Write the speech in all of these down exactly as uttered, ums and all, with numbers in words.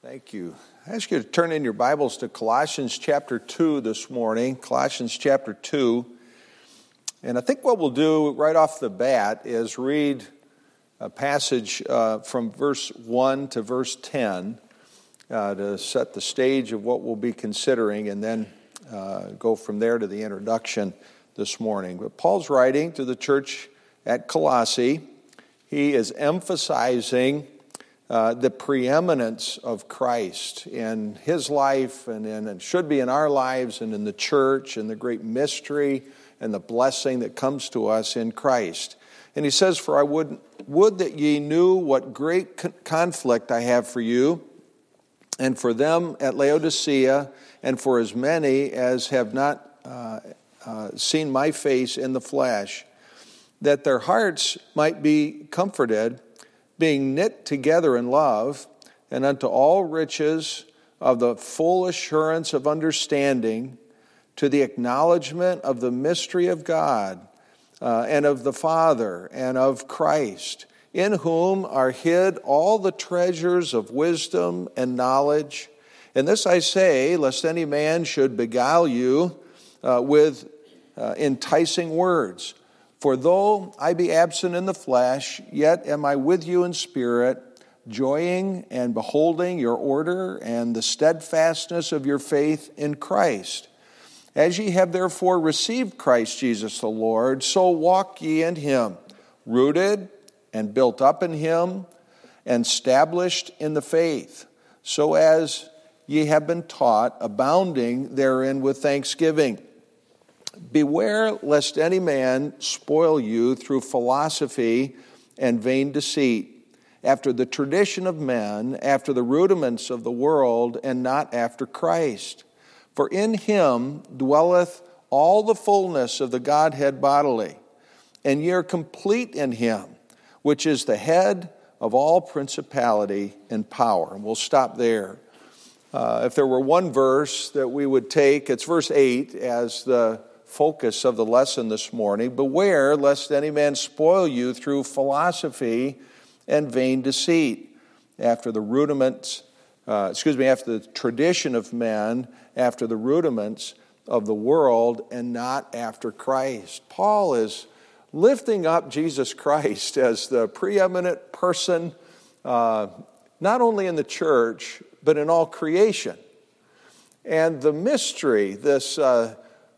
Thank you. I ask you to turn in your Bibles to Colossians chapter two this morning, Colossians chapter two. And I think what we'll do right off the bat is read a passage uh, from verse one to verse ten uh, to set the stage of what we'll be considering, and then uh, go from there to the introduction this morning. But Paul's writing to the church at Colossae. He is emphasizing Uh, the preeminence of Christ in his life and in and should be in our lives and in the church, and the great mystery and the blessing that comes to us in Christ. And he says, "For I would would that ye knew what great con- conflict I have for you, and for them at Laodicea, and for as many as have not uh, uh, seen my face in the flesh, that their hearts might be comforted, being knit together in love, and unto all riches of the full assurance of understanding, to the acknowledgement of the mystery of God, uh, and of the Father, and of Christ, in whom are hid all the treasures of wisdom and knowledge. And this I say, lest any man should beguile you uh, with uh, enticing words. For though I be absent in the flesh, yet am I with you in spirit, joying and beholding your order and the steadfastness of your faith in Christ. As ye have therefore received Christ Jesus the Lord, so walk ye in him, rooted and built up in him, and established in the faith, so as ye have been taught, abounding therein with thanksgiving. Beware lest any man spoil you through philosophy and vain deceit, after the tradition of men, after the rudiments of the world, and not after Christ. For in him dwelleth all the fullness of the Godhead bodily, and ye are complete in him, which is the head of all principality and power." And we'll stop there. Uh, if there were one verse that we would take, it's verse eight as the focus of the lesson this morning. "Beware lest any man spoil you through philosophy and vain deceit, after the rudiments, uh, excuse me, after the tradition of men, after the rudiments of the world, and not after Christ." Paul is lifting up Jesus Christ as the preeminent person, uh, not only in the church, but in all creation. And the mystery, this uh,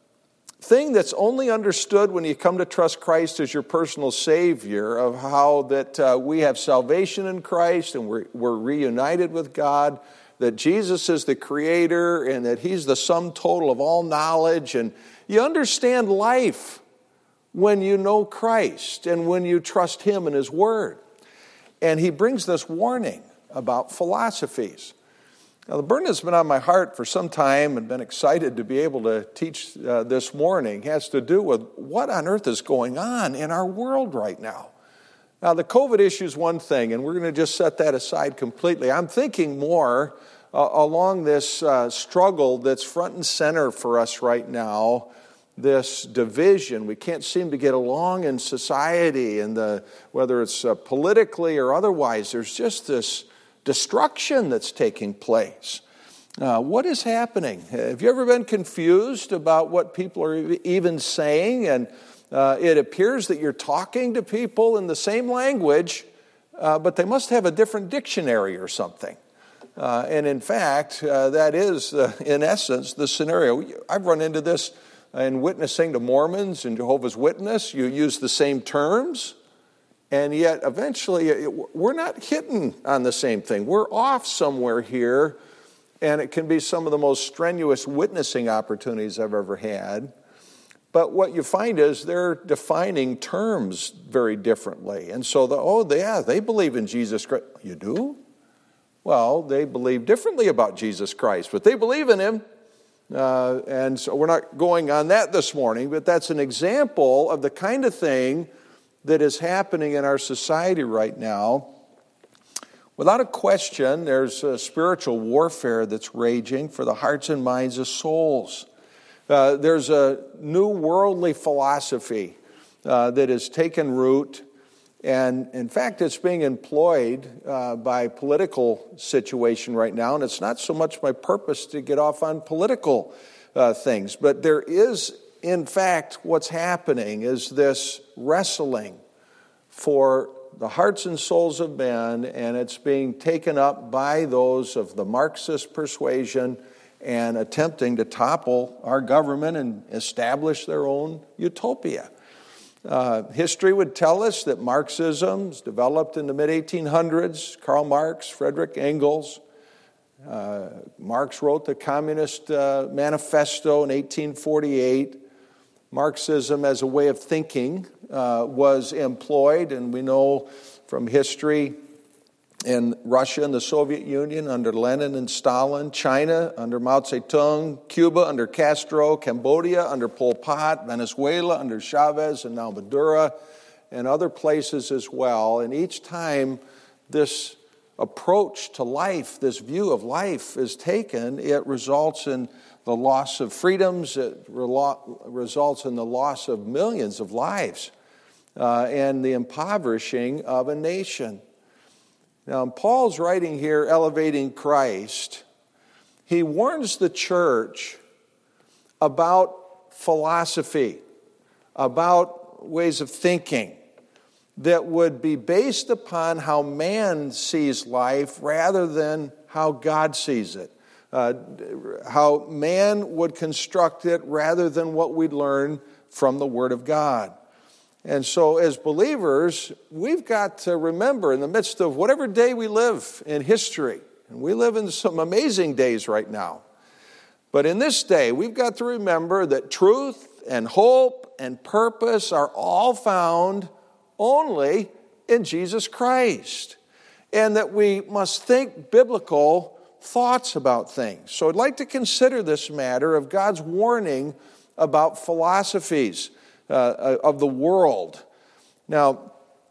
thing that's only understood when you come to trust Christ as your personal Savior, of how that uh, we have salvation in Christ and we're, we're reunited with God, that Jesus is the Creator and that He's the sum total of all knowledge. And you understand life when you know Christ and when you trust Him and His Word. And he brings this warning about philosophies. Now, the burden has been on my heart for some time and been excited to be able to teach uh, this morning. It has to do with what on earth is going on in our world right now. Now, the COVID issue is one thing, and we're going to just set that aside completely. I'm thinking more uh, along this uh, struggle that's front and center for us right now, this division. We can't seem to get along in society, and the, whether it's uh, politically or otherwise, there's just this destruction that's taking place. Uh, what is happening? Have you ever been confused about what people are even saying? And uh, it appears that you're talking to people in the same language, uh, but they must have a different dictionary or something. Uh, and in fact, uh, that is, uh, in essence, the scenario. I've run into this in witnessing to Mormons and Jehovah's Witnesses. You use the same terms, and yet, eventually, we're not hitting on the same thing. We're off somewhere here, and it can be some of the most strenuous witnessing opportunities I've ever had. But what you find is they're defining terms very differently. And so, the, oh, yeah, they believe in Jesus Christ. You do? Well, they believe differently about Jesus Christ, but they believe in Him. Uh, and so we're not going on that this morning, but that's an example of the kind of thing that is happening in our society right now. Without a question, there's a spiritual warfare that's raging for the hearts and minds of souls. Uh, there's a new worldly philosophy uh, that has taken root And in fact, it's being employed uh, by political situation right now, and it's not so much my purpose to get off on political uh, things, but there is, in fact, what's happening is this wrestling for the hearts and souls of men, and it's being taken up by those of the Marxist persuasion and attempting to topple our government and establish their own utopia. Uh, history would tell us that Marxism was developed in the mid eighteen hundreds. Karl Marx, Friedrich Engels. Uh, Marx wrote the Communist uh, Manifesto in eighteen forty-eight. Marxism as a way of thinking uh, was employed, and we know from history in Russia and the Soviet Union under Lenin and Stalin, China under Mao Zedong, Cuba under Castro, Cambodia under Pol Pot, Venezuela under Chavez and now Maduro, and other places as well. And each time this approach to life, this view of life is taken, it results in the loss of freedoms, it relo- results in the loss of millions of lives, uh, and the impoverishing of a nation. Now, in Paul's writing here, Elevating Christ, he warns the church about philosophy, about ways of thinking that would be based upon how man sees life rather than how God sees it. Uh, how man would construct it rather than what we'd learn from the Word of God. And so as believers, we've got to remember in the midst of whatever day we live in history, and we live in some amazing days right now, but in this day, we've got to remember that truth and hope and purpose are all found only in Jesus Christ, and that we must think biblical thoughts about things. So I'd like to consider this matter of God's warning about philosophies uh, of the world. Now,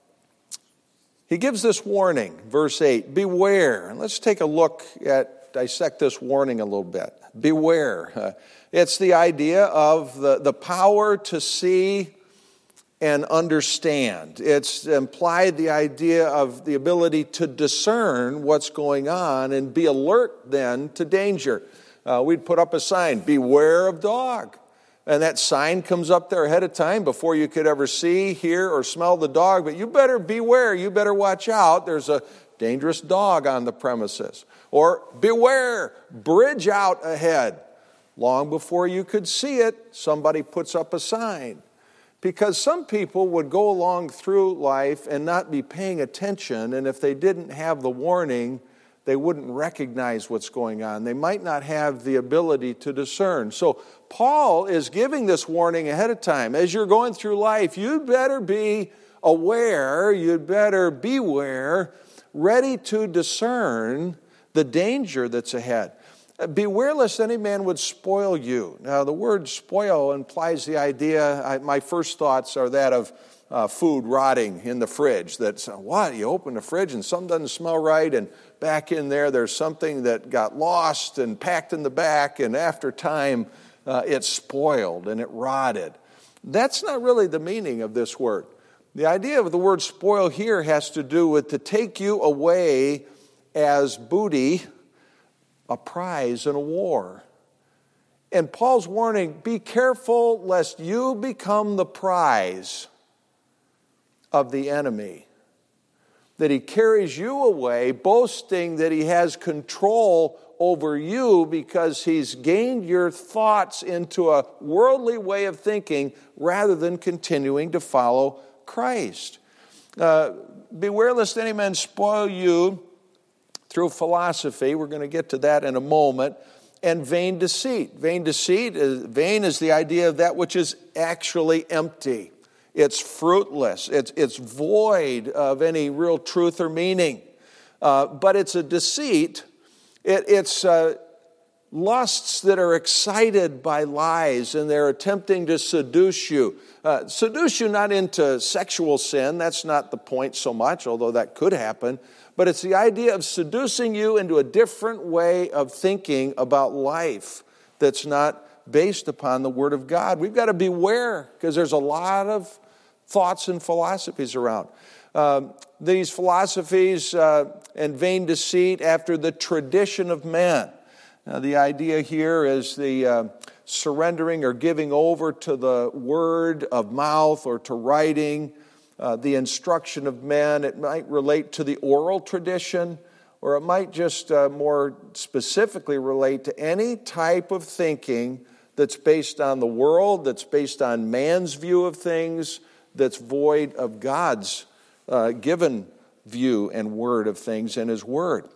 he gives this warning, verse eight, beware. And let's take a look at, dissect this warning a little bit. Beware. Uh, it's the idea of the, the power to see and understand. It's implied the idea of the ability to discern what's going on and be alert then to danger. Uh, we'd put up a sign, beware of dog. And that sign comes up there ahead of time before you could ever see, hear, or smell the dog. But you better beware, you better watch out. There's a dangerous dog on the premises. Or beware, bridge out ahead. Long before you could see it, somebody puts up a sign. Because some people would go along through life and not be paying attention, and if they didn't have the warning, they wouldn't recognize what's going on. They might not have the ability to discern. So Paul is giving this warning ahead of time. As you're going through life, you'd better be aware, you'd better beware, ready to discern the danger that's ahead. Beware lest any man would spoil you. Now, the word spoil implies the idea, I, my first thoughts are that of uh, food rotting in the fridge. That's, what, you open the fridge and something doesn't smell right, and back in there there's something that got lost and packed in the back, and after time uh, it's spoiled and it rotted. That's not really the meaning of this word. The idea of the word spoil here has to do with to take you away as booty, a prize in a war. And Paul's warning, be careful lest you become the prize of the enemy. That he carries you away, boasting that he has control over you because he's gained your thoughts into a worldly way of thinking rather than continuing to follow Christ. Uh, beware lest any man spoil you through philosophy. We're going to get to that in a moment. And vain deceit. Vain deceit, is, vain is the idea of that which is actually empty. It's fruitless. It's, it's void of any real truth or meaning. Uh, but it's a deceit. It, it's uh, lusts that are excited by lies, and they're attempting to seduce you. Uh, seduce you not into sexual sin. That's not the point so much, although that could happen. But it's the idea of seducing you into a different way of thinking about life that's not based upon the Word of God. We've got to beware because there's a lot of thoughts and philosophies around. Um, these philosophies uh, and vain deceit after the tradition of man. Now, the idea here is the uh, surrendering or giving over to the word of mouth or to writing, uh, the instruction of men. It might relate to the oral tradition, or it might just uh, more specifically relate to any type of thinking that's based on the world, that's based on man's view of things, that's void of God's uh, given view and word of things in His Word.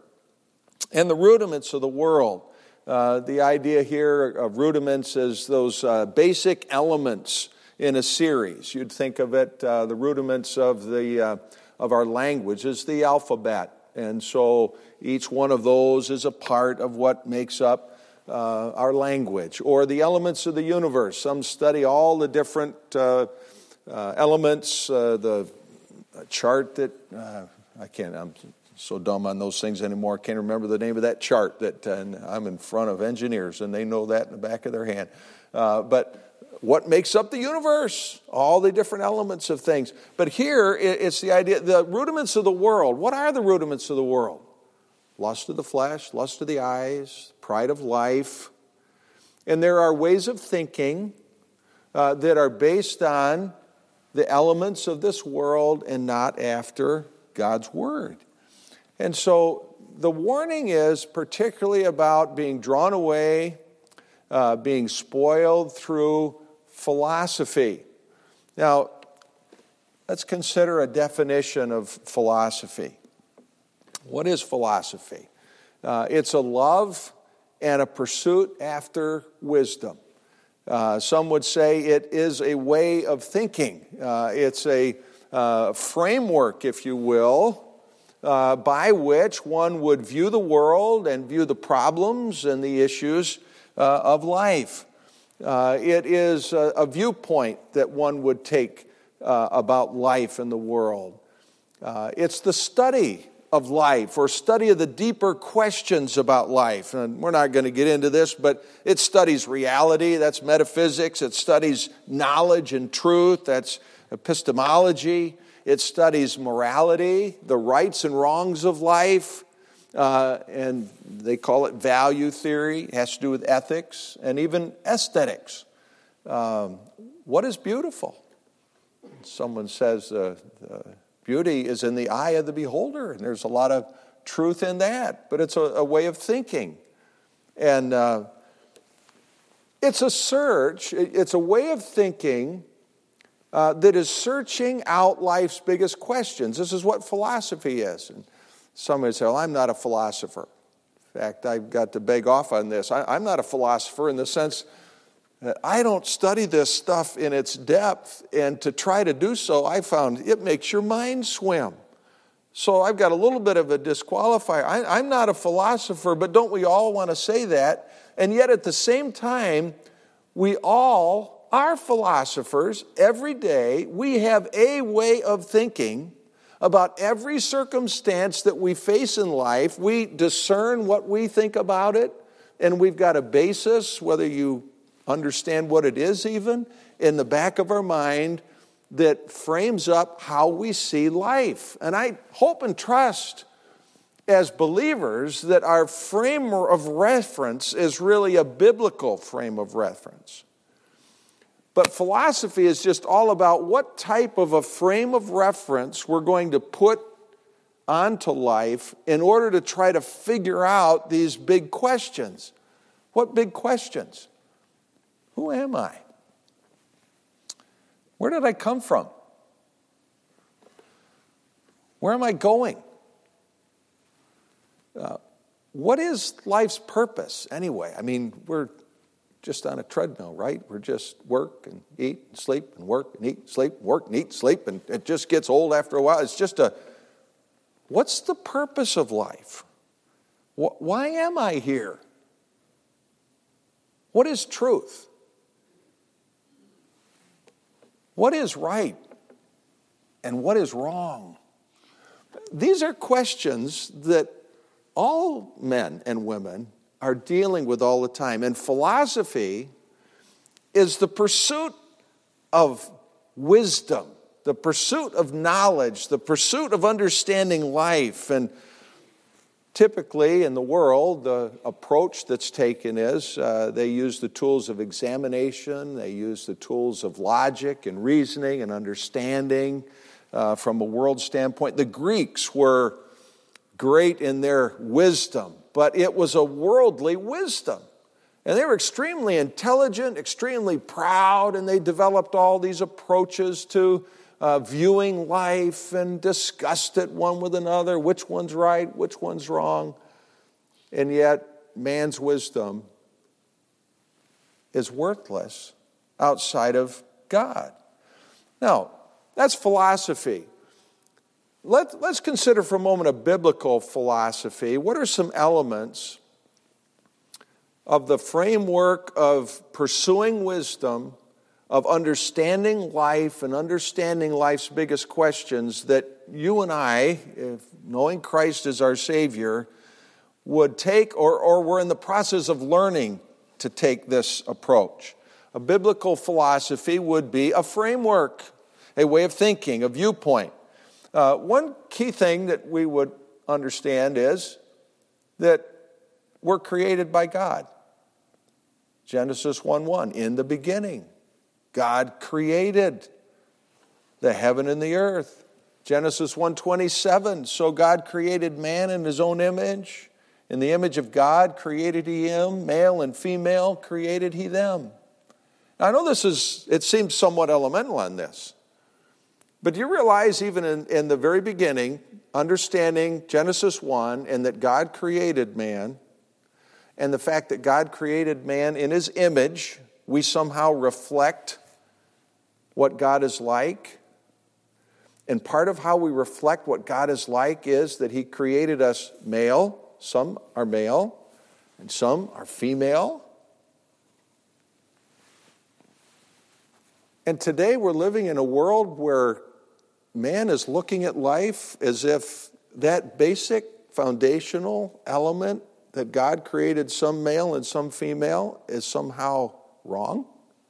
And the rudiments of the world. Uh, the idea here of rudiments is those uh, basic elements in a series. You'd think of it, uh, the rudiments of the uh, of our language is the alphabet. And so each one of those is a part of what makes up uh, our language. Or the elements of the universe. Some study all the different uh, uh, elements, uh, the chart that, uh, I can't, I'm so dumb on those things anymore. I can't remember the name of that chart that uh, and I'm in front of engineers and they know that in the back of their hand. Uh, but what makes up the universe? All the different elements of things. But here it's the idea, the rudiments of the world. What are the rudiments of the world? Lust of the flesh, lust of the eyes, pride of life. And there are ways of thinking uh, that are based on the elements of this world and not after God's Word. And so the warning is particularly about being drawn away, uh, being spoiled through philosophy. Now, let's consider a definition of philosophy. What is philosophy? Uh, it's a love and a pursuit after wisdom. Uh, some would say it is a way of thinking. Uh, it's a uh, framework, if you will, uh, by which one would view the world and view the problems and the issues uh, of life. Uh, it is a, a viewpoint that one would take uh, about life and the world. Uh, it's the study of life or study of the deeper questions about life. And we're not going to get into this, but it studies reality, that's metaphysics. It studies knowledge and truth, that's epistemology. It studies morality, the rights and wrongs of life, uh, and they call it value theory. It has to do with ethics and even aesthetics. Um, what is beautiful? Someone says uh, uh, beauty is in the eye of the beholder, and there's a lot of truth in that, but it's a, a way of thinking. And uh, it's a search, it's a way of thinking uh, that is searching out life's biggest questions. This is what philosophy is. And somebody say, well, I'm not a philosopher. In fact, I've got to beg off on this. I, I'm not a philosopher in the sense that I don't study this stuff in its depth, and to try to do so, I found it makes your mind swim. So I've got a little bit of a disqualifier. I, I'm not a philosopher, but don't we all want to say that? And yet at the same time, we all are philosophers. Every day, we have a way of thinking about every circumstance that we face in life. We discern what we think about it, and we've got a basis, whether you understand what it is even, in the back of our mind that frames up how we see life. And I hope and trust as believers that our frame of reference is really a biblical frame of reference. But philosophy is just all about what type of a frame of reference we're going to put onto life in order to try to figure out these big questions. What big questions? Who am I? Where did I come from? Where am I going? Uh, what is life's purpose anyway? I mean, we're just on a treadmill, right? We're just work and eat and sleep and work and eat, sleep, work and eat, sleep, and it just gets old after a while. It's just a, what's the purpose of life? Why am I here? What is truth? What is right? And what is wrong? These are questions that all men and women are dealing with all the time. And philosophy is the pursuit of wisdom, the pursuit of knowledge, the pursuit of understanding life. And typically in the world, the approach that's taken is uh, they use the tools of examination, they use the tools of logic and reasoning and understanding uh, from a world standpoint. The Greeks were great in their wisdom, but it was a worldly wisdom. And they were extremely intelligent, extremely proud, and they developed all these approaches to uh, viewing life and discussed it one with another, which one's right, which one's wrong. And yet, man's wisdom is worthless outside of God. Now, that's philosophy. Let, let's consider for a moment a biblical philosophy. What are some elements of the framework of pursuing wisdom, of understanding life and understanding life's biggest questions that you and I, if knowing Christ as our Savior, would take or, or we're in the process of learning to take this approach? A biblical philosophy would be a framework, a way of thinking, a viewpoint. Uh, one key thing that we would understand is that we're created by God. Genesis one one, in the beginning, God created the heaven and the earth. Genesis one twenty-seven, so God created man in his own image. In the image of God created he him, male and female created he them. Now, I know this is, it seems somewhat elemental on this. But do you realize even in, in the very beginning, understanding Genesis one and that God created man, and the fact that God created man in his image, we somehow reflect what God is like. And part of how we reflect what God is like is that he created us male. Some are male, and some are female. And today we're living in a world where man is looking at life as if that basic foundational element that God created some male and some female is somehow wrong.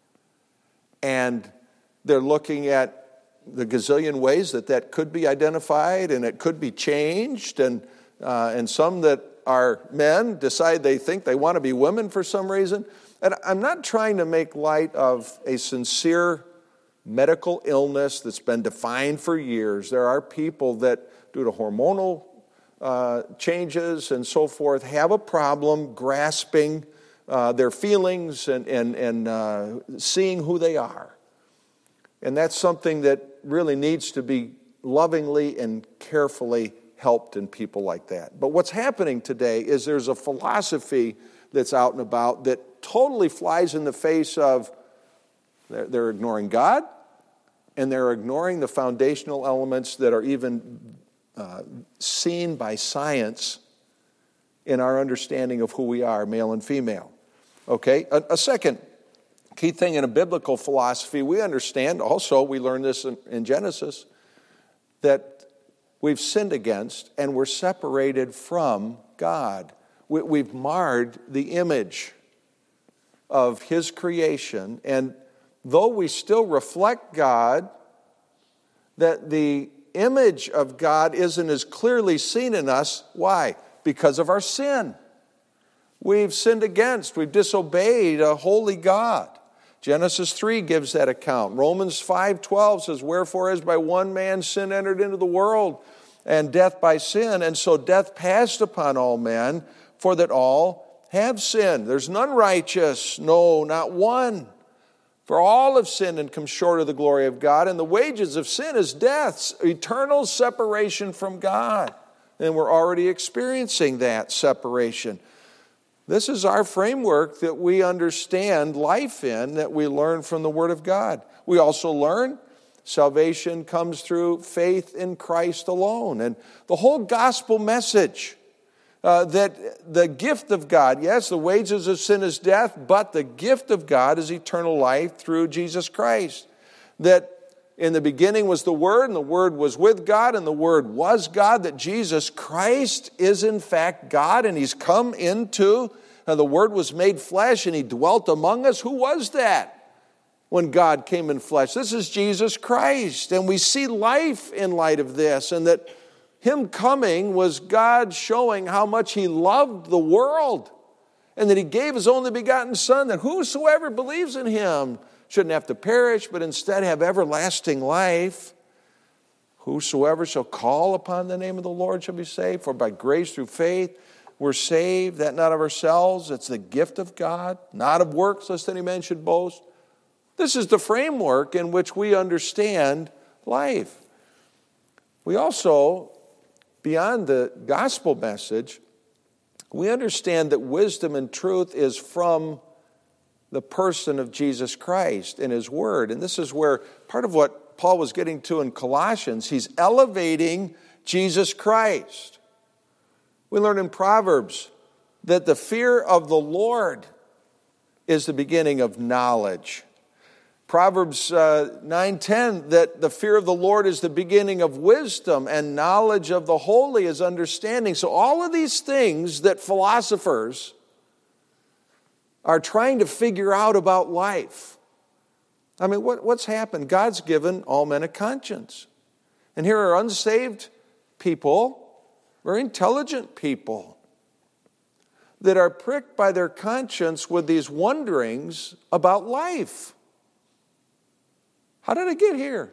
And they're looking at the gazillion ways that that could be identified and it could be changed. And, uh, and some that are men decide they think they want to be women for some reason. And I'm not trying to make light of a sincere medical illness that's been defined for years. There are people that, due to hormonal uh, changes and so forth, have a problem grasping uh, their feelings and, and, and uh, seeing who they are. And that's something that really needs to be lovingly and carefully helped in people like that. But what's happening today is there's a philosophy that's out and about that totally flies in the face of, they're, they're ignoring God, and they're ignoring the foundational elements that are even uh, seen by science in our understanding of who we are, male and female. Okay, a, a second key thing in a biblical philosophy, we understand also, we learn this in, in Genesis, that we've sinned against and we're separated from God. We, we've marred the image of his creation, and though we still reflect God, that the image of God isn't as clearly seen in us. Why? Because of our sin. We've sinned against, we've disobeyed a holy God. Genesis three gives that account. Romans five twelve says, wherefore as by one man sin entered into the world, and death by sin, and so death passed upon all men, for that all have sinned. There's none righteous, no, not one. For all have sinned and come short of the glory of God, and the wages of sin is death, eternal separation from God. And we're already experiencing that separation. This is our framework that we understand life in, that we learn from the Word of God. We also learn salvation comes through faith in Christ alone. And the whole gospel message, uh, that the gift of God, yes, the wages of sin is death, but the gift of God is eternal life through Jesus Christ. That in the beginning was the Word, and the Word was with God, and the Word was God, that Jesus Christ is in fact God, and He's come into, and the Word was made flesh, and He dwelt among us. Who was that? when God came in flesh. This is Jesus Christ, and we see life in light of this, and that Him coming was God showing how much He loved the world, and that He gave His only begotten Son, that whosoever believes in Him shouldn't have to perish, but instead have everlasting life. Whosoever shall call upon the name of the Lord shall be saved, for by grace through faith we're saved, that not of ourselves, it's the gift of God, not of works, lest any man should boast. This is the framework in which we understand life. We also, beyond the gospel message, we understand that wisdom and truth is from the person of Jesus Christ and His Word. And this is where part of what Paul was getting to in Colossians, he's elevating Jesus Christ. We learn in Proverbs that the fear of the Lord is the beginning of knowledge. Proverbs uh, nine ten, that the fear of the Lord is the beginning of wisdom, and knowledge of the holy is understanding. So all of these things that philosophers are trying to figure out about life. I mean, what, what's happened? God's given all men a conscience. And here are unsaved people, very intelligent people, that are pricked by their conscience with these wonderings about life. How did I get here?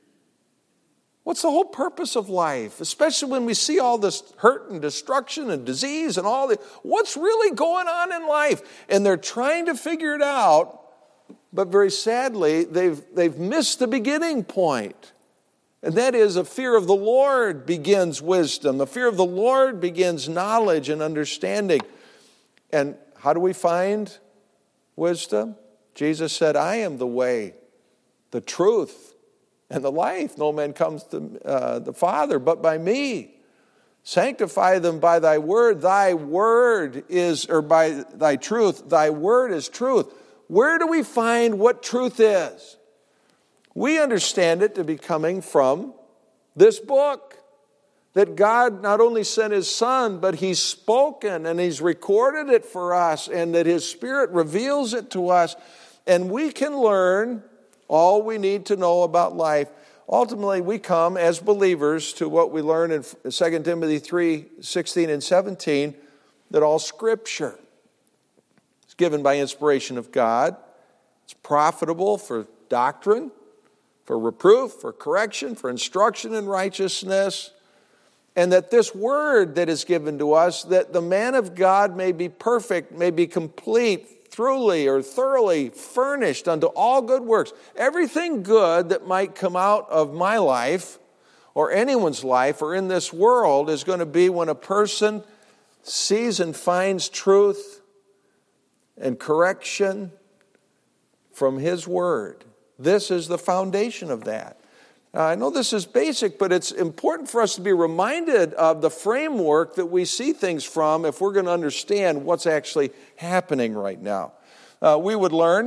What's the whole purpose of life? Especially when we see all this hurt and destruction and disease and all the, what's really going on in life? And they're trying to figure it out, but very sadly, they've, they've missed the beginning point. And that is, a fear of the Lord begins wisdom. The fear of the Lord begins knowledge and understanding. And how do we find wisdom? Jesus said, I am the way, the truth, and the life. No man comes to uh, the Father but by me. Sanctify them by thy word. Thy word is, or by thy truth, thy word is truth. Where do we find what truth is? We understand it to be coming from this book. That God not only sent His Son, but He's spoken and He's recorded it for us, and that His Spirit reveals it to us. And we can learn all we need to know about life. Ultimately, we come as believers to what we learn in Second Timothy three sixteen and seventeen, that all Scripture is given by inspiration of God. It's profitable for doctrine, for reproof, for correction, for instruction in righteousness, and that this word that is given to us, that the man of God may be perfect, may be complete, thoroughly or thoroughly furnished unto all good works. Everything good that might come out of my life or anyone's life or in this world is going to be when a person sees and finds truth and correction from His Word. This is the foundation of that. Now, I know this is basic, but it's important for us to be reminded of the framework that we see things from if we're going to understand what's actually happening right now. Uh, we would learn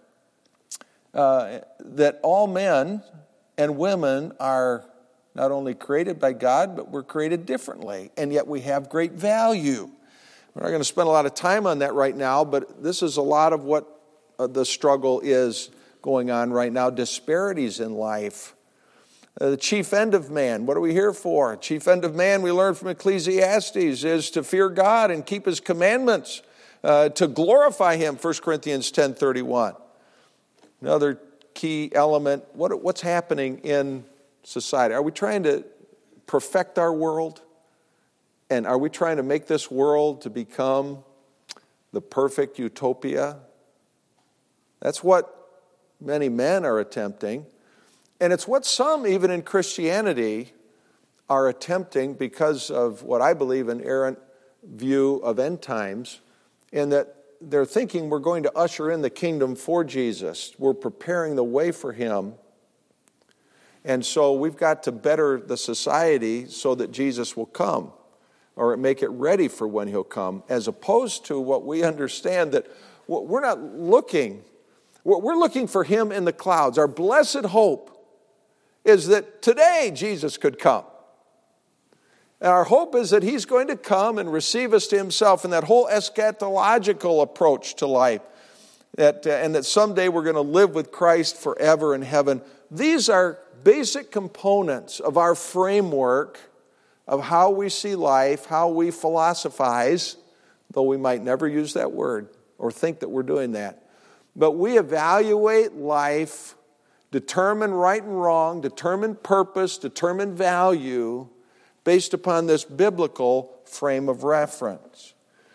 uh, that all men and women are not only created by God, but we're created differently, and yet we have great value. We're not going to spend a lot of time on that right now, but this is a lot of what uh, the struggle is going on right now, disparities in life. Uh, the chief end of man, what are we here for? Chief end of man, we learn from Ecclesiastes, is to fear God and keep His commandments, uh, to glorify Him, First Corinthians ten thirty-one. Another key element, what, what's happening in society? Are we trying to perfect our world? And are we trying to make this world to become the perfect utopia? That's what many men are attempting. And it's what some, even in Christianity, are attempting because of what I believe an errant view of end times, in that they're thinking we're going to usher in the kingdom for Jesus. We're preparing the way for Him. And so we've got to better the society so that Jesus will come, or make it ready for when He'll come, as opposed to what we understand that we're not looking, we're looking for Him in the clouds. Our blessed hope is that today Jesus could come. And our hope is that He's going to come and receive us to Himself in that whole eschatological approach to life. that, uh, and that someday we're going to live with Christ forever in heaven. These are basic components of our framework of how we see life, how we philosophize, though we might never use that word or think that we're doing that. But we evaluate life, determine right and wrong, determine purpose, determine value based upon this biblical frame of reference.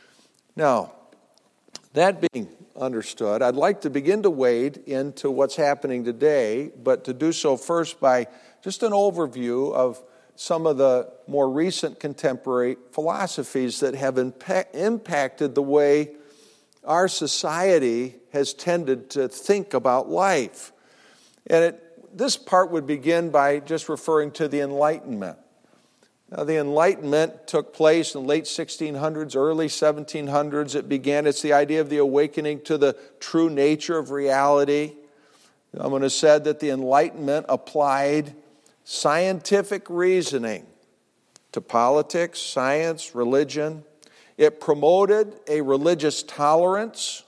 Now, that being understood, I'd like to begin to wade into what's happening today, but to do so first by just an overview of some of the more recent contemporary philosophies that have impa- impacted the way our society has tended to think about life. And it, this part would begin by just referring to the Enlightenment. Now, the Enlightenment took place in the late sixteen hundreds, early seventeen hundreds. It began, it's the idea of the awakening to the true nature of reality. Someone has said that the Enlightenment applied scientific reasoning to politics, science, religion. It promoted a religious tolerance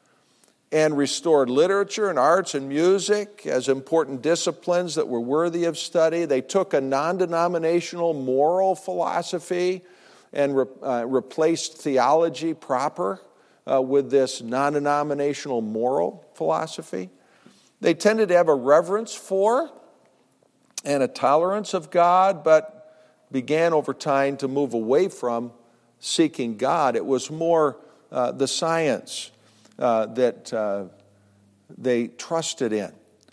and restored literature and arts and music as important disciplines that were worthy of study. They took a non-denominational moral philosophy and re- uh, replaced theology proper uh, with this non-denominational moral philosophy. They tended to have a reverence for and a tolerance of God, but began over time to move away from seeking God. It was more uh, the science Uh, that uh, they trusted in.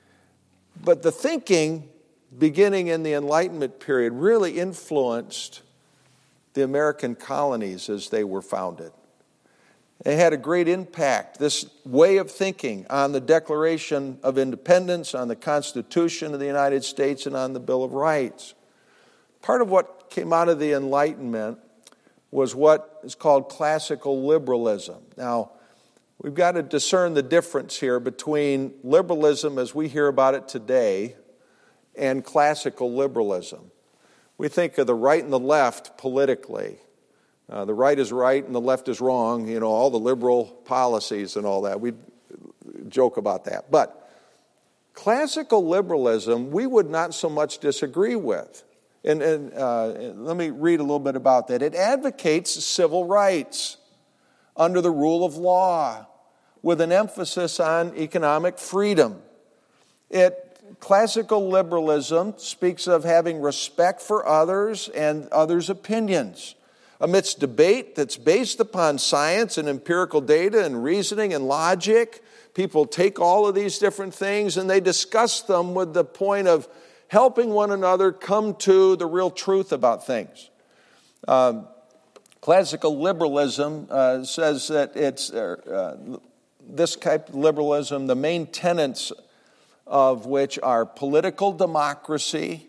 But the thinking beginning in the Enlightenment period really influenced the American colonies as they were founded. It had a great impact, this way of thinking, on the Declaration of Independence, on the Constitution of the United States, and on the Bill of Rights. Part of what came out of the Enlightenment was what is called classical liberalism. Now, we've got to discern the difference here between liberalism as we hear about it today and classical liberalism. We think of the right and the left politically. Uh, the right is right and the left is wrong, you know, all the liberal policies and all that. We joke about that. But classical liberalism, we would not so much disagree with. And, and uh, let me read a little bit about that. It advocates civil rights under the rule of law, with an emphasis on economic freedom. It, classical liberalism speaks of having respect for others and others' opinions. Amidst debate that's based upon science and empirical data and reasoning and logic, people take all of these different things and they discuss them with the point of helping one another come to the real truth about things. Um, classical liberalism uh, says that it's... Uh, This type of liberalism, the main tenets of which are political democracy,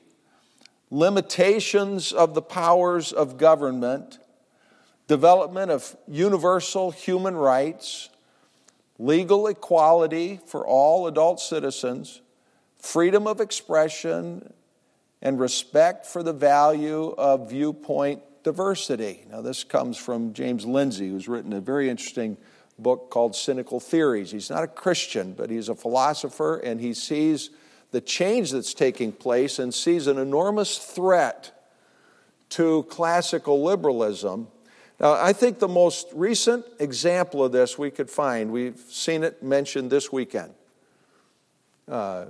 limitations of the powers of government, development of universal human rights, legal equality for all adult citizens, freedom of expression, and respect for the value of viewpoint diversity. Now, this comes from James Lindsay, who's written a very interesting book called Cynical Theories. He's not a Christian, but he's a philosopher, and he sees the change that's taking place and sees an enormous threat to classical liberalism. Now, I think the most recent example of this we could find, we've seen it mentioned this weekend. Uh,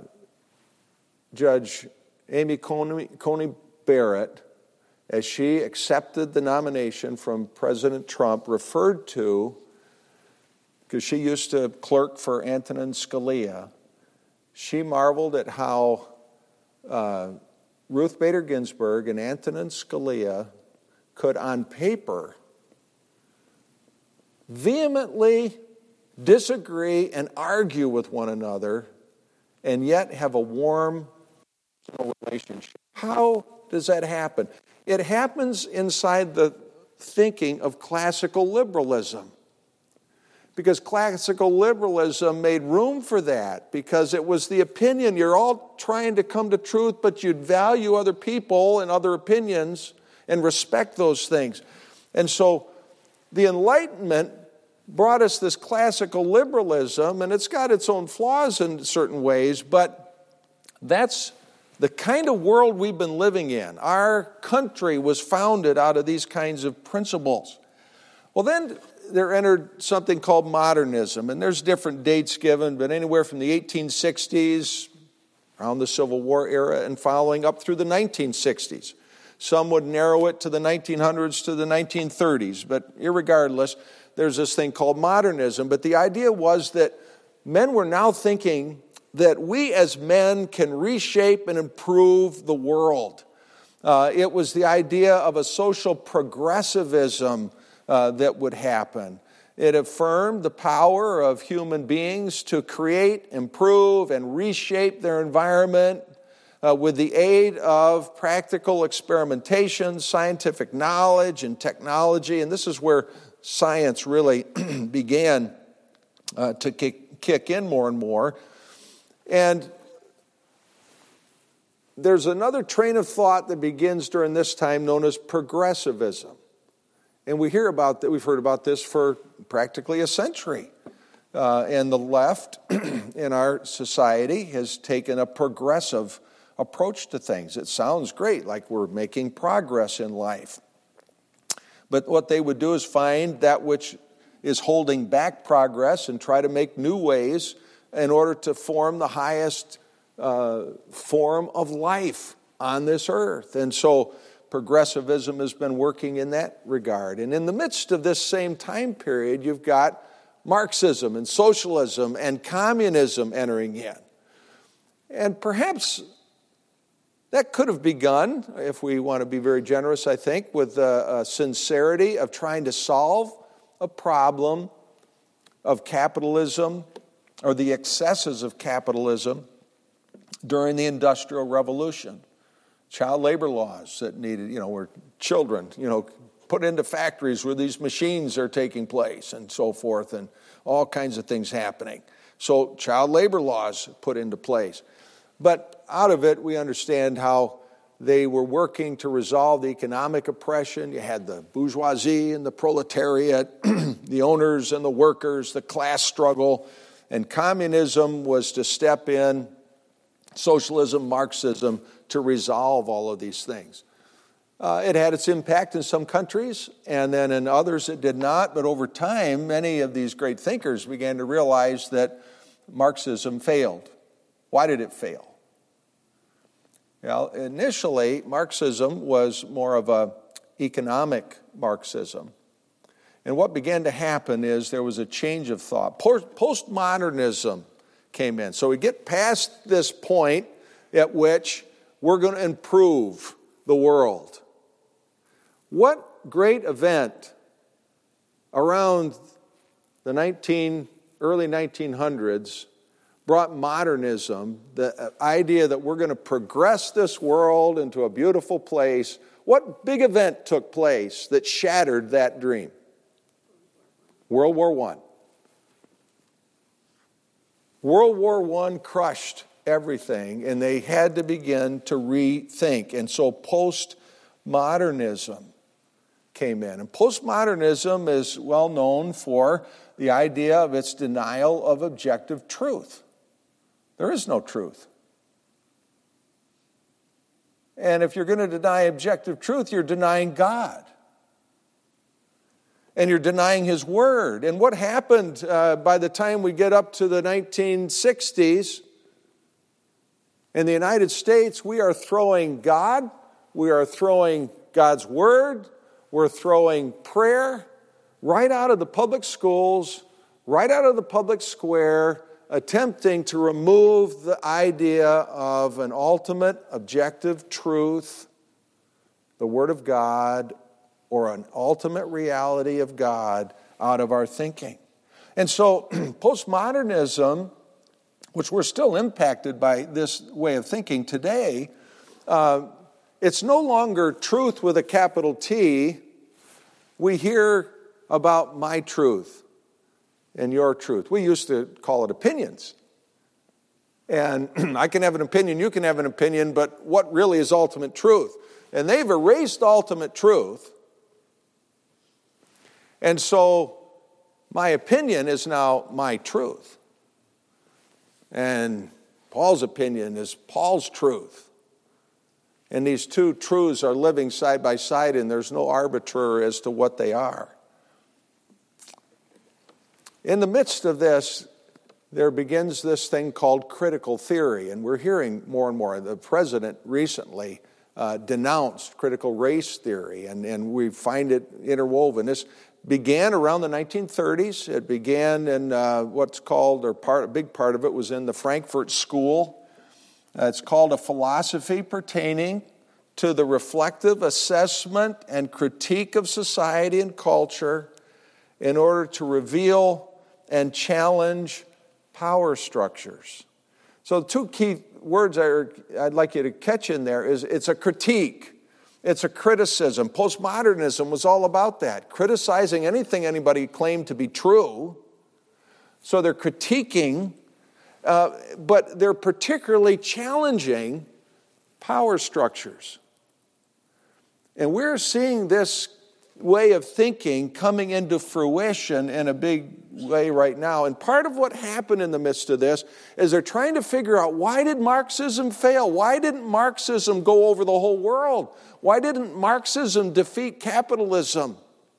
Judge Amy Coney, Coney Barrett, as she accepted the nomination from President Trump, referred to, because she used to clerk for Antonin Scalia, she marveled at how uh, Ruth Bader Ginsburg and Antonin Scalia could, on paper, vehemently disagree and argue with one another and yet have a warm relationship. How does that happen? It happens inside the thinking of classical liberalism. Because classical liberalism made room for that, because it was the opinion, you're all trying to come to truth, but you'd value other people and other opinions and respect those things. And so the Enlightenment brought us this classical liberalism, and it's got its own flaws in certain ways, but that's the kind of world we've been living in. Our country was founded out of these kinds of principles. Well, then there entered something called modernism, and there's different dates given, but anywhere from the eighteen sixties, around the Civil War era, and following up through the nineteen sixties. Some would narrow it to the nineteen hundreds to the nineteen thirties, but irregardless, there's this thing called modernism. But the idea was that men were now thinking that we as men can reshape and improve the world. Uh, it was the idea of a social progressivism uh, that would happen. It affirmed the power of human beings to create, improve, and reshape their environment uh, with the aid of practical experimentation, scientific knowledge, and technology. And this is where science really began uh, to kick, kick in more and more. And there's another train of thought that begins during this time known as progressivism. And we hear about that, we've heard about this for practically a century. Uh, and the left in our society has taken a progressive approach to things. It sounds great, like we're making progress in life. But what they would do is find that which is holding back progress and try to make new ways in order to form the highest uh, form of life on this earth. And so progressivism has been working in that regard. And in the midst of this same time period, you've got Marxism and socialism and communism entering in. And perhaps that could have begun, if we want to be very generous, I think, with a, a sincerity of trying to solve a problem of capitalism or the excesses of capitalism during the Industrial Revolution. Child labor laws that needed, you know, where children, you know, put into factories where these machines are taking place and so forth, and all kinds of things happening. So child labor laws put into place. But out of it, we understand how they were working to resolve the economic oppression. You had the bourgeoisie and the proletariat, the owners and the workers, the class struggle, and communism was to step in, socialism, Marxism, to resolve all of these things. Uh, it had its impact in some countries, and then in others it did not. But over time, many of these great thinkers began to realize that Marxism failed. Why did it fail? Well, initially, Marxism was more of an economic Marxism. And what began to happen is there was a change of thought. Postmodernism came in. So we get past this point at which we're going to improve the world. What great event around the nineteen, early nineteen hundreds brought modernism, the idea that we're going to progress this world into a beautiful place? What big event took place that shattered that dream? World War One. World War One crushed everything, and they had to begin to rethink. And so postmodernism came in. And postmodernism is well known for the idea of its denial of objective truth. There is no truth. And if you're going to deny objective truth, you're denying God. And you're denying His Word. And what happened uh, by the time we get up to the nineteen sixties in the United States, we are throwing God, we are throwing God's Word, we're throwing prayer right out of the public schools, right out of the public square, attempting to remove the idea of an ultimate objective truth, the Word of God, or an ultimate reality of God out of our thinking. And so postmodernism, which we're still impacted by this way of thinking today, uh, it's no longer truth with a capital T. We hear about my truth and your truth. We used to call it opinions. And I can have an opinion, you can have an opinion, but what really is ultimate truth? And they've erased ultimate truth. And so My opinion is now my truth. And Paul's opinion is Paul's truth. And these two truths are living side by side, and there's no arbiter as to what they are. In the midst of this, there begins this thing called critical theory, and we're hearing more and more. The president recently uh, denounced critical race theory, and, and we find it interwoven. This began around the nineteen thirties. It began in uh, what's called, or part, a big part of it was in the Frankfurt School. Uh, it's called a philosophy pertaining to the reflective assessment and critique of society and culture in order to reveal and challenge power structures. So the two key words I'd like you to catch in there is it's a critique. It's a criticism. Postmodernism was all about that, criticizing anything anybody claimed to be true. So they're critiquing, uh, but they're particularly challenging power structures. And we're seeing this way of thinking coming into fruition in a big way right now. And part of what happened in the midst of this is they're trying to figure out, why did Marxism fail? Why didn't Marxism go over the whole world? Why didn't Marxism defeat capitalism?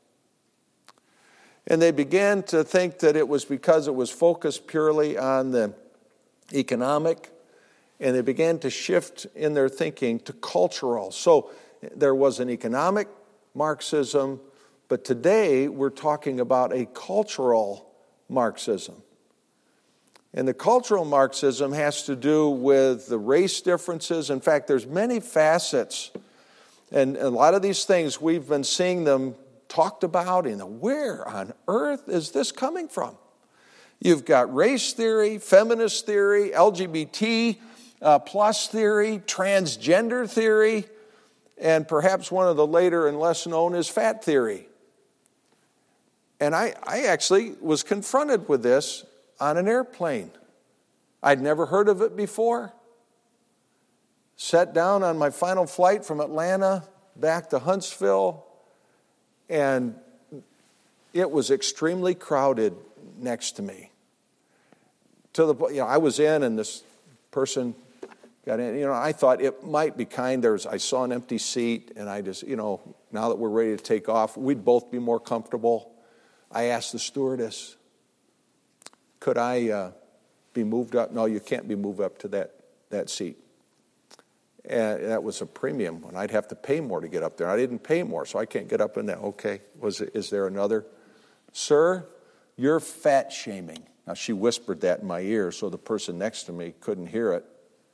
And they began to think that it was because it was focused purely on the economic, and they began to shift in their thinking to cultural. So there was an economic Marxism, but today we're talking about a cultural Marxism. And the cultural Marxism has to do with the race differences. In fact, there's many facets, and a lot of these things we've been seeing them talked about, and where on earth is this coming from? You've got race theory, feminist theory, L G B T uh, plus theory, transgender theory, and perhaps one of the later and less known is fat theory. And I, I actually was confronted with this on an airplane. I'd never heard of it before. Sat down on my final flight from Atlanta back to Huntsville, and it was extremely crowded next to me. To the you know, I was in, and this person got in. You know, I thought it might be kind. There's, I saw an empty seat, and I just, you know, now that we're ready to take off, we'd both be more comfortable. I asked the stewardess, could I uh, be moved up? No, you can't be moved up to that, that seat. And that was a premium one. I'd have to pay more to get up there. I didn't pay more, so I can't get up in that. Okay, was it, is there another? Sir, you're fat shaming. Now, she whispered that in my ear, so the person next to me couldn't hear it.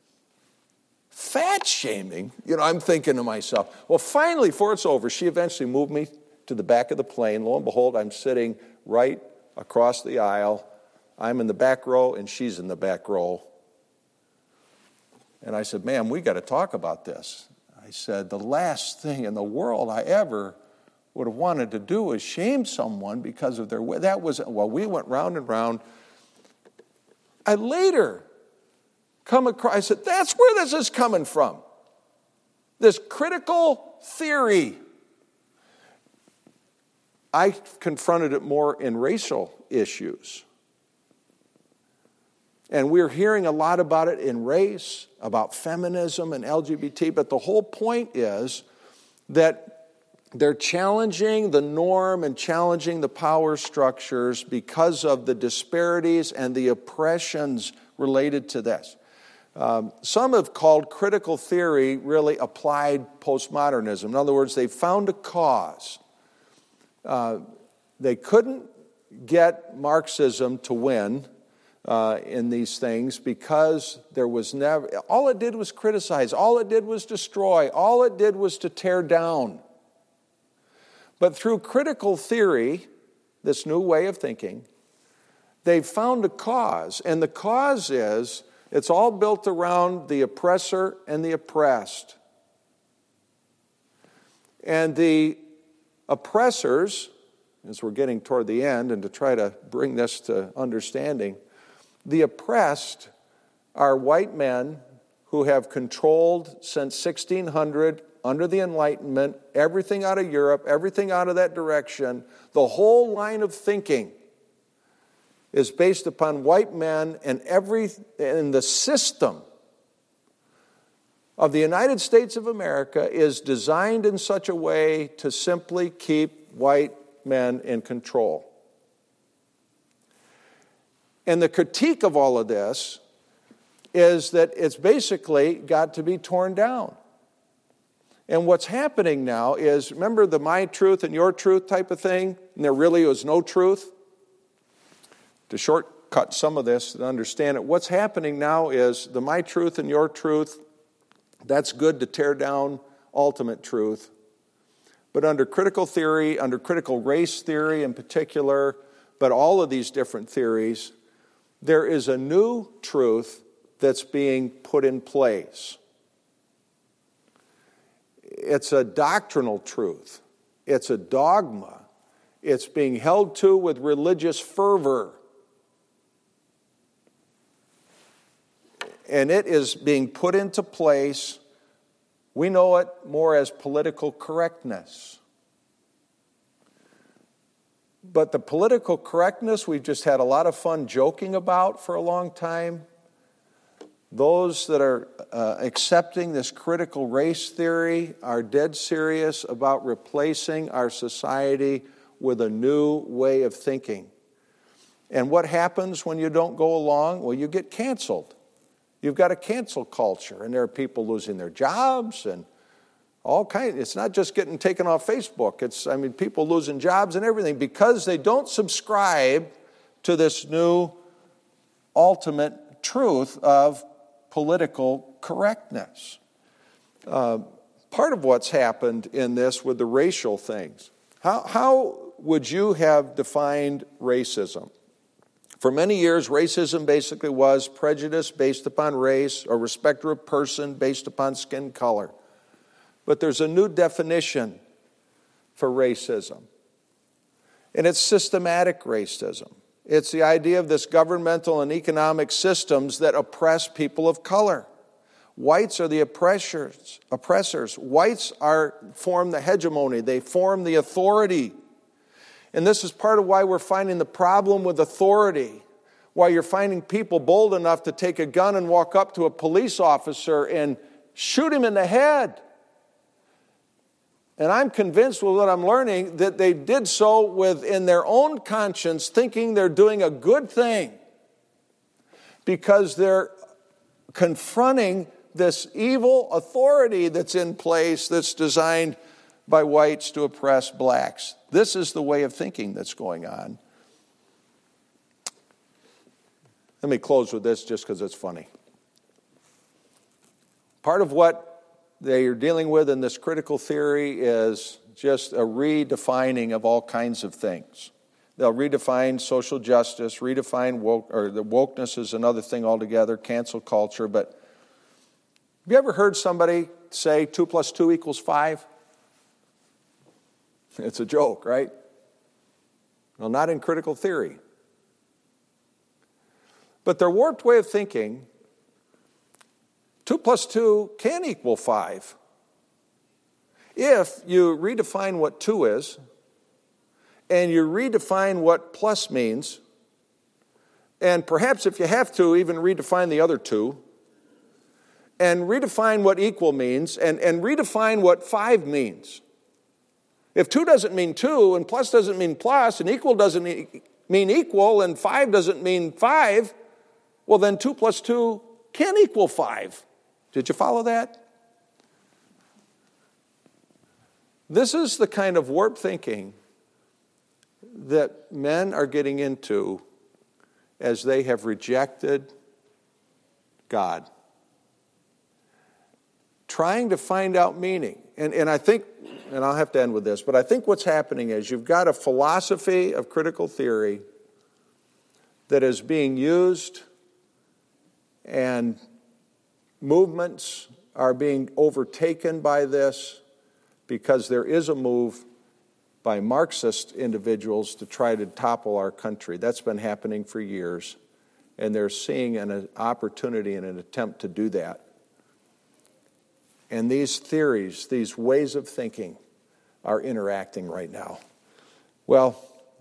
Fat shaming? You know, I'm thinking to myself, well, finally, before it's over, she eventually moved me to the back of the plane. Lo and behold, I'm sitting right across the aisle. I'm in the back row, and she's in the back row. And I said, ma'am, we got to talk about this. I said, the last thing in the world I ever would have wanted to do is shame someone because of their way. That was, well, we went round and round. I later come across, I said, that's where this is coming from. This critical theory. I confronted it more in racial issues. And we're hearing a lot about it in race, about feminism and L G B T, but the whole point is that they're challenging the norm and challenging the power structures because of the disparities and the oppressions related to this. Um, some have called critical theory really applied postmodernism. In other words, they found a cause. Uh, they couldn't get Marxism to win uh, in these things because there was never, all it did was criticize, all it did was destroy, all it did was to tear down. But through critical theory, this new way of thinking, they found a cause, and the cause is it's all built around the oppressor and the oppressed. And the oppressors, as we're getting toward the end, and to try to bring this to understanding, the oppressed are white men who have controlled since sixteen hundred, under the Enlightenment, everything out of Europe, everything out of that direction, the whole line of thinking is based upon white men, and every and the system of the United States of America is designed in such a way to simply keep white men in control. And the critique of all of this is that it's basically got to be torn down. And what's happening now is, remember the my truth and your truth type of thing? And there really was no truth? To shortcut some of this and understand it, what's happening now is the my truth and your truth, that's good to tear down ultimate truth. But under critical theory, under critical race theory in particular, but all of these different theories, there is a new truth that's being put in place. It's a doctrinal truth. It's a dogma. It's being held to with religious fervor. And it is being put into place. We know it more as political correctness. But the political correctness we've just had a lot of fun joking about for a long time. Those that are uh, accepting this critical race theory are dead serious about replacing our society with a new way of thinking. And what happens when you don't go along? Well, you get canceled. You've got a cancel culture, and there are people losing their jobs and all kinds. It's not just getting taken off Facebook. It's, I mean, people losing jobs and everything because they don't subscribe to this new ultimate truth of political correctness. Uh, part of what's happened in this with the racial things, how, how would you have defined racism? For many years, racism basically was prejudice based upon race or respect for a person based upon skin color. But there's a new definition for racism. And it's systematic racism. It's the idea of this governmental and economic systems that oppress people of color. Whites are the oppressors. oppressors. Whites are form the hegemony. They form the authority. And this is part of why we're finding the problem with authority, why you're finding people bold enough to take a gun and walk up to a police officer and shoot him in the head. And I'm convinced with what I'm learning that they did so within their own conscience, thinking they're doing a good thing because they're confronting this evil authority that's in place that's designed by whites to oppress blacks. This is the way of thinking that's going on. Let me close with this just because it's funny. Part of what they are dealing with in this critical theory is just a redefining of all kinds of things. They'll redefine social justice, redefine woke, or the wokeness is another thing altogether, cancel culture. But have you ever heard somebody say two plus two equals five? It's a joke, right? Well, not in critical theory. But their warped way of thinking, two plus two can equal five. If you redefine what two is, and you redefine what plus means, and perhaps if you have to, even redefine the other two, and redefine what equal means, and, and redefine what five means. If two doesn't mean two, and plus doesn't mean plus, and equal doesn't mean equal, and five doesn't mean five, well then two plus two can equal five. Did you follow that? This is the kind of warped thinking that men are getting into as they have rejected God. Trying to find out meaning. And, and I think, and I'll have to end with this, but I think what's happening is you've got a philosophy of critical theory that is being used, and movements are being overtaken by this because there is a move by Marxist individuals to try to topple our country. That's been happening for years, and they're seeing an opportunity and an attempt to do that. And these theories, these ways of thinking are interacting right now. Well,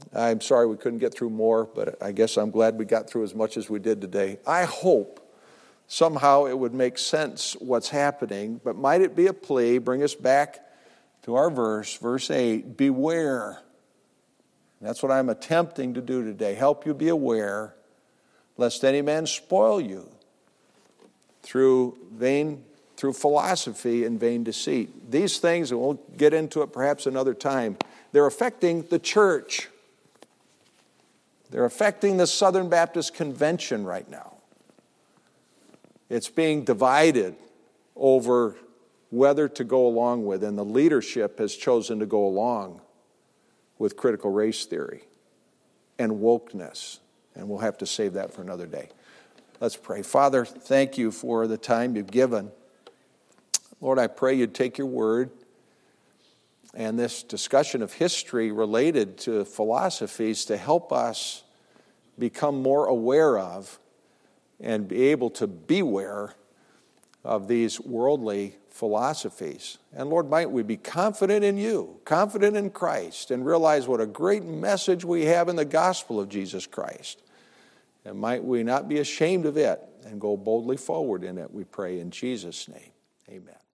I'm sorry we couldn't get through more, but I guess I'm glad we got through as much as we did today. I hope somehow it would make sense what's happening, but might it be a plea? Bring us back to our verse, verse eight. Beware. That's what I'm attempting to do today. Help you be aware, lest any man spoil you through vain, through philosophy and vain deceit. These things, and we'll get into it perhaps another time, they're affecting the church. They're affecting the Southern Baptist Convention right now. It's being divided over whether to go along with, and the leadership has chosen to go along with critical race theory and wokeness. And we'll have to save that for another day. Let's pray. Father, thank you for the time you've given. Lord, I pray you'd take your word and this discussion of history related to philosophies to help us become more aware of and be able to beware of these worldly philosophies. And Lord, might we be confident in you, confident in Christ, and realize what a great message we have in the gospel of Jesus Christ. And might we not be ashamed of it and go boldly forward in it, we pray in Jesus' name. Amen.